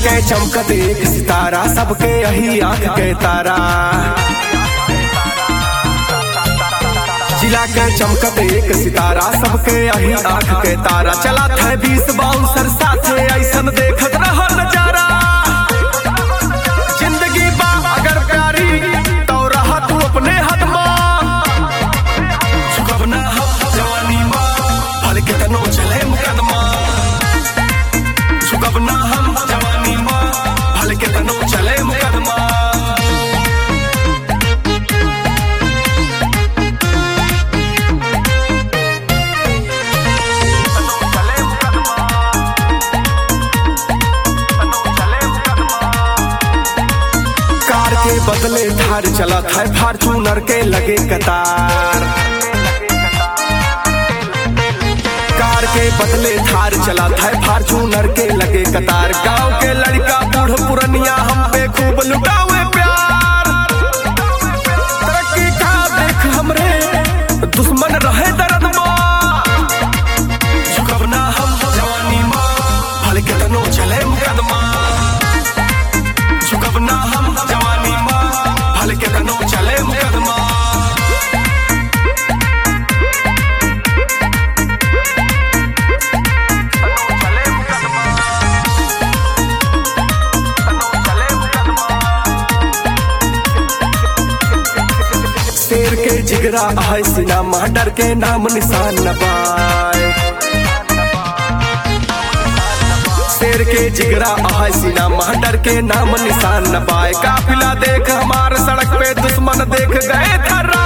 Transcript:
के चमकत एक सितारा, सबके यही आंख के तारा। जिला के चमकत एक सितारा, सबके यही आंख के तारा। चला थे 20 बाउंसर साथे, ऐसन देखत रह नजारा। जिंदगी बा अगर प्यारी तो रहा तू अपने हद मां। झुकब ना हम जवानी मां, भले कितनो चले मुकदमा। झुकब ना हम जवानी मां, भले कितनो चले मुकदमा। कार के बदले थार चला था, फॉर्च्यूनर के लगे कतार। कार के बदले थार चला था, फॉर्च्यूनर के लगे कतार। गांव के लड़का बूढ़ पुरनिया हम पे खूब लुटावे प्यार। तरक्की का देख हमरे दुश्मन रहे दर्द मां। झुकब ना हम जवानी मां, भले कितनो चले मुकदमा। झुकब ना हम जवानी मां, भले कितनो चले मुकदमा। शेर के जिगरा है सीना, डर के नाम निशान न पाए। शेर के जिगरा है सीना, डर के नाम निशान न पाए। काफिला देख हमार सड़क पे, दुश्मन देख गए थर्रा।